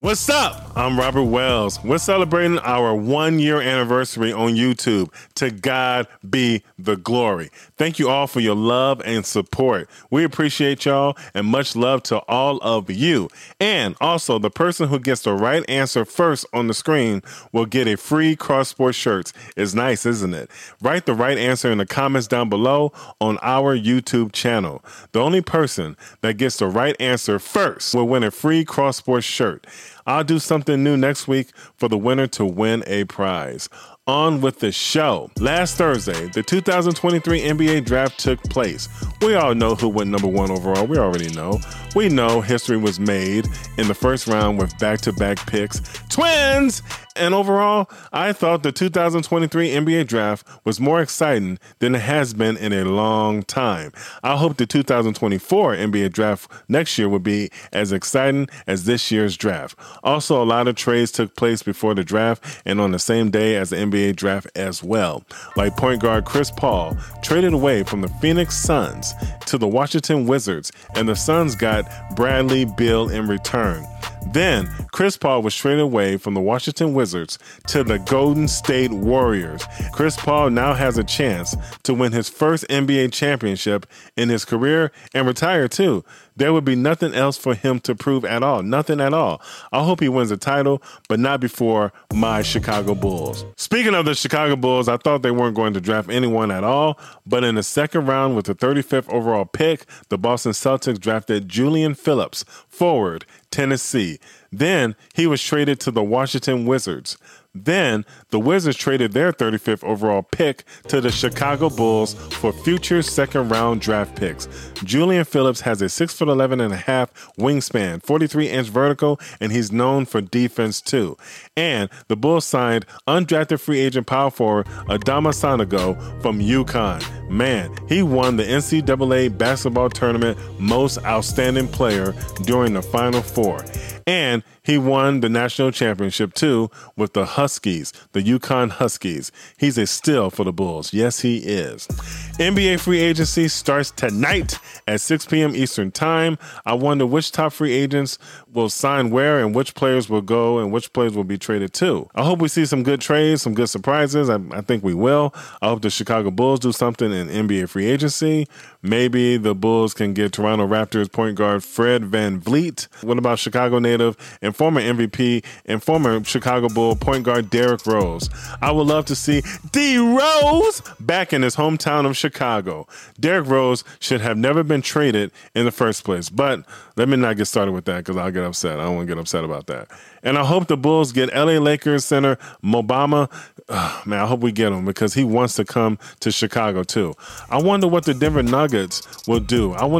What's up? I'm Robert Wells. We're celebrating our 1-year anniversary on YouTube. To God be the glory. Thank you all for your love and support. We appreciate y'all, and much love to all of you. And also, the person who gets the right answer first on the screen will get a free Cross Sports shirt. It's nice, isn't it? Write the right answer in the comments down below on our YouTube channel. The only person that gets the right answer first will win a free Cross Sports shirt. I'll do something new next week for the winner to win a prize. On with the show. Last Thursday, the 2023 NBA draft took place. We all know who went number 1 overall. We already know. We know history was made in the first round with back-to-back picks. Twins! And overall, I thought the 2023 NBA draft was more exciting than it has been in a long time. I hope the 2024 NBA draft next year will be as exciting as this year's draft. Also, a lot of trades took place before the draft and on the same day as the NBA draft as well. Like point guard Chris Paul traded away from the Phoenix Suns to the Washington Wizards, and the Suns got Bradley Beal in return. Then, Chris Paul was traded away from the Washington Wizards to the Golden State Warriors. Chris Paul now has a chance to win his first NBA championship in his career and retire too. There would be nothing else for him to prove at all. Nothing at all. I hope he wins a title, but not before my Chicago Bulls. Speaking of the Chicago Bulls, I thought they weren't going to draft anyone at all, but in the second round with the 35th overall pick, the Boston Celtics drafted Julian Phillips, forward, Tennessee. Then he was traded to the Washington Wizards. Then the Wizards traded their 35th overall pick to the Chicago Bulls for future second-round draft picks. Julian Phillips has a 6'11.5" wingspan, 43-inch vertical, and he's known for defense too. And the Bulls signed undrafted free agent power forward Adama Sanogo from UConn. Man, he won the NCAA basketball tournament most outstanding player during the Final Four. And he won the national championship, too, with the Huskies, the UConn Huskies. He's a steal for the Bulls. Yes, he is. NBA free agency starts tonight at 6 p.m. Eastern Time. I wonder which top free agents will sign where and which players will go and which players will be traded to. I hope we see some good trades, some good surprises. I think we will. I hope the Chicago Bulls do something in NBA free agency. Maybe the Bulls can get Toronto Raptors point guard Fred VanVleet. What about Chicago native and former MVP and former Chicago Bull point guard Derrick Rose? I would love to see D Rose back in his hometown of Chicago. Derrick Rose should have never been traded in the first place, but let me not get started with that because I'll get upset. I don't want to get upset about that. And I hope the Bulls get LA Lakers center Mo Bamba. Man, I hope we get him because he wants to come to Chicago too. I wonder what the Denver Nuggets will do. I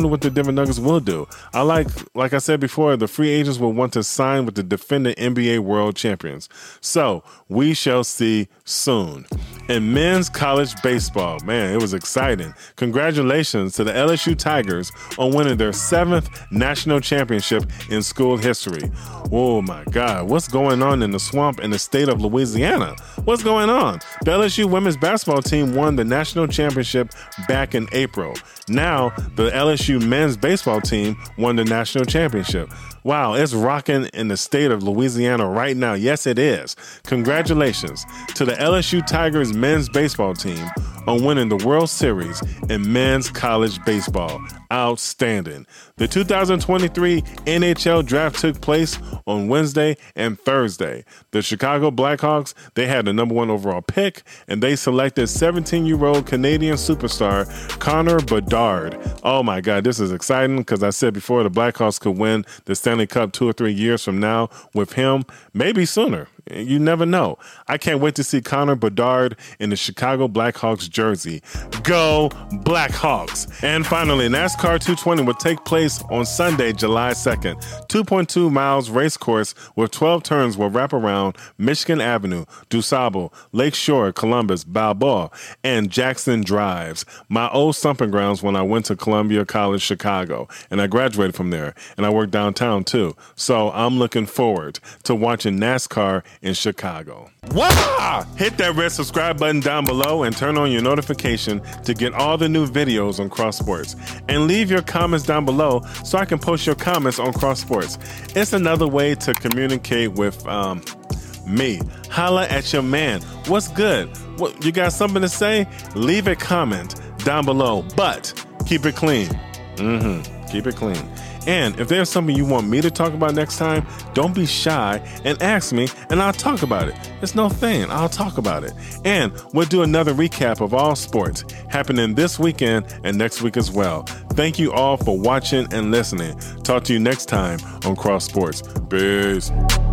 like I said before, the free agents will want to sign with the defending NBA world champions. So we shall see soon. In men's college baseball, man, it was exciting. Congratulations to the LSU Tigers on winning their 7th national championship in school history. Oh my God, what's going on in the swamp in the state of Louisiana? What's going on? The LSU women's basketball team won the national championship back in April. Now, the LSU men's baseball team won the national championship. Wow, it's rocking in the state of Louisiana right now. Yes, it is. Congratulations to the LSU Tigers men's baseball team on winning the World Series in men's college baseball. Outstanding. The 2023 NHL draft took place on Wednesday and Thursday. The Chicago Blackhawks, they had the number 1 overall pick, and they selected 17-year-old Canadian superstar Connor Bedard. Oh my God, this is exciting because I said before the Blackhawks could win the Stanley Cup 2 or 3 years from now with him, maybe sooner. You never know. I can't wait to see Connor Bedard in the Chicago Blackhawks jersey. Go Blackhawks! And finally, NASCAR 220 will take place on Sunday, July 2nd. 2.2 miles race course with 12 turns will wrap around Michigan Avenue, DuSable, Lakeshore, Columbus, Balboa, and Jackson Drives. My old stomping grounds when I went to Columbia College, Chicago, and I graduated from there, and I worked downtown too. So I'm looking forward to watching NASCAR in Chicago. Wow! Hit that red subscribe button down below and turn on your notification to get all the new videos on Cross Sports. And leave your comments down below so I can post your comments on Cross Sports. It's another way to communicate with me. Holla at your man. What's good? What, you got something to say? Leave a comment down below, but keep it clean. Keep it clean. And if there's something you want me to talk about next time, don't be shy and ask me and I'll talk about it. It's no thing. I'll talk about it. And we'll do another recap of all sports happening this weekend and next week as well. Thank you all for watching and listening. Talk to you next time on Cross Sports. Peace.